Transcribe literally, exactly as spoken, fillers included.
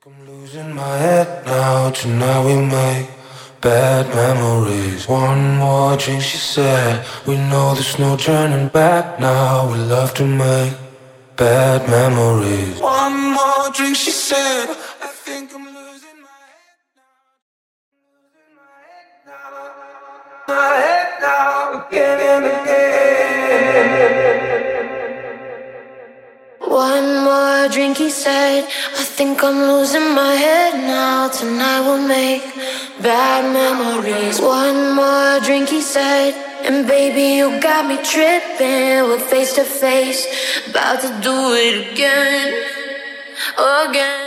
I'm losing my head now, tonight we make bad memories. One more drink, she said. We know there's no turning back now. We love to make bad memories. One more drink, she said. I think I'm losing my head now. My head now, again and again. One more drink, he said. I think I'm losing my head now. Tonight we'll make bad memories. One more drink, he said. And baby, you got me tripping. We're face to face, about to do it again, again.